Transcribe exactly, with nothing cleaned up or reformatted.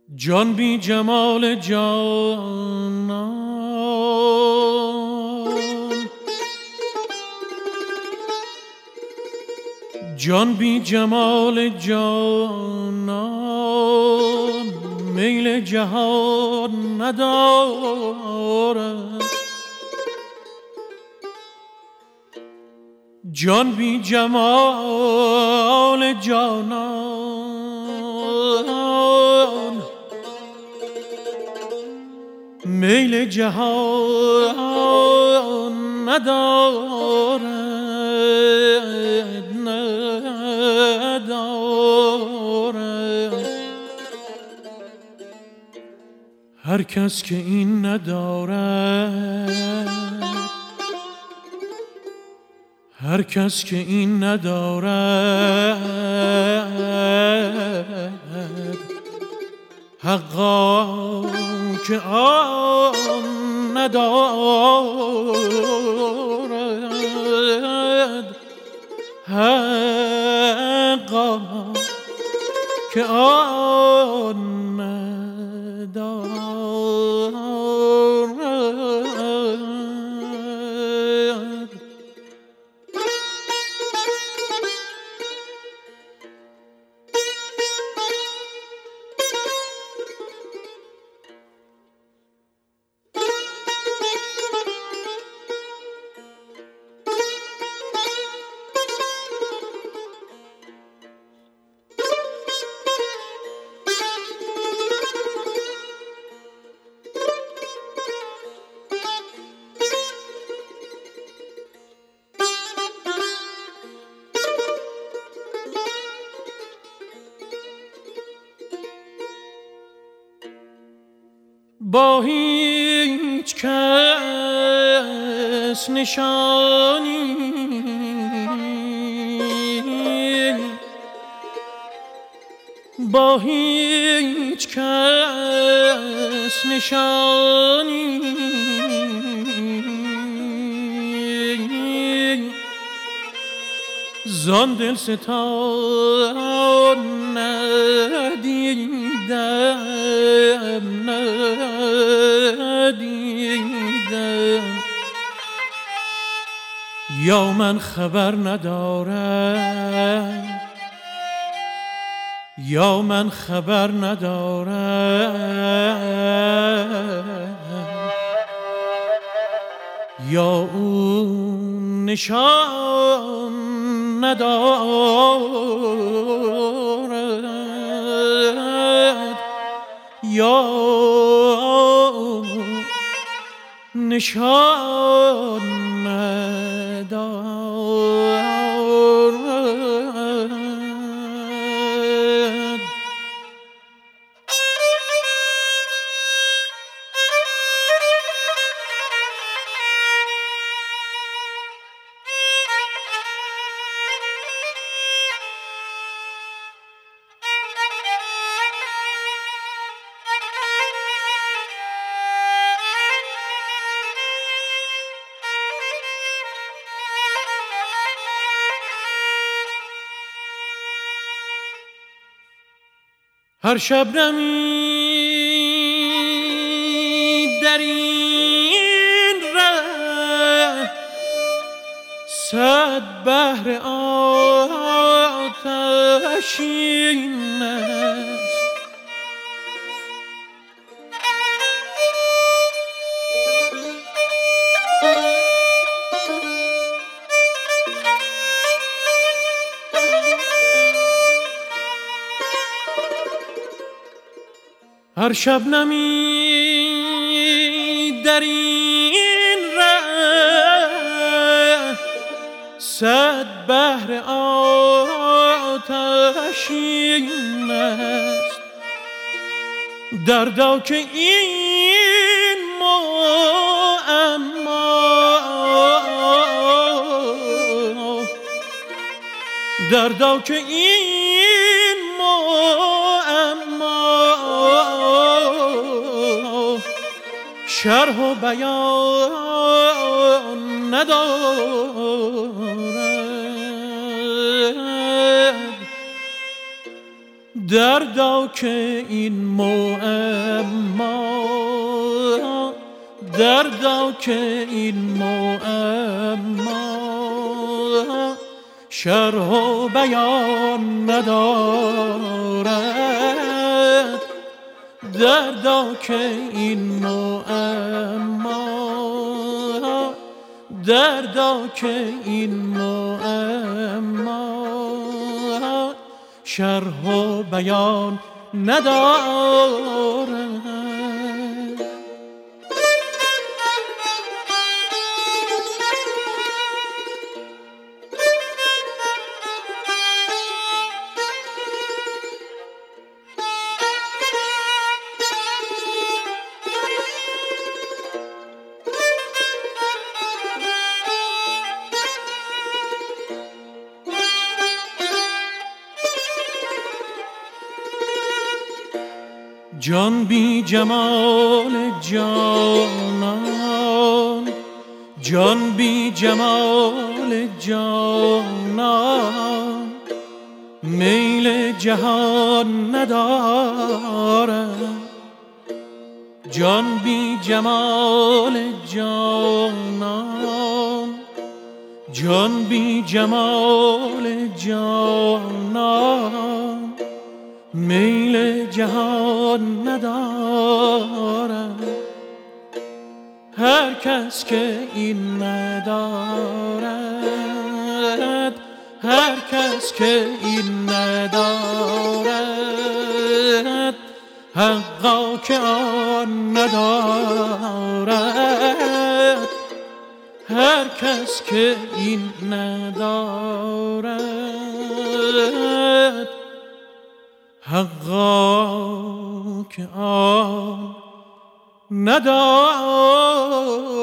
جان بی جمال جانان، جان بی جمال جانان میل جهان ندارد. جان بی جمال جانان میل جهان ندارد ندارد. هر کس که این ندارد، هر کس که این ندارد، حقا که آن ندارد، حقا که آن ندارد. با هیچ کس نشانی با هیچ کس نشانی زان دل ستان ندیدم ندیدم. یا من خبر ندارم، یا من خبر ندارم، یا او نشان ندارد، یا نشان ندارد. هر شبنمی در این ره صد بحر آتشین است. هر شبنمی در این ره صد بحر آتشین است. دردا که این معما، دردا که این معما شرح و بیان ندارد. دردا که این معما، دردا که این معما شرح و بیان ندارد، دردا که این معما، دردا که این معما شرح و بیان ندارد. جان بی جمال جانان، جان بی جمال جانان میل جهان ندارد، جان بی جمال جانان، جان بی جمال جانان میل جهان ندارد. هر کس که این ندارد، هر کس که این ندارد حقا که آن ندارد، هر کس که این ندارد حقا که آن ندارد.